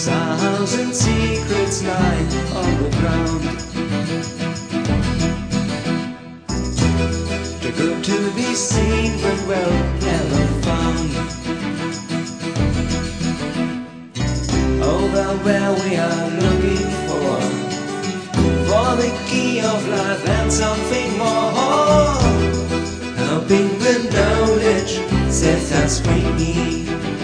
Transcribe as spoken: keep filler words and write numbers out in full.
Thousand secrets lie on the ground. Too good to be seen, but well never found. Oh, well, where we are looking for, for the key of life and something more. Hoping with knowledge set us free.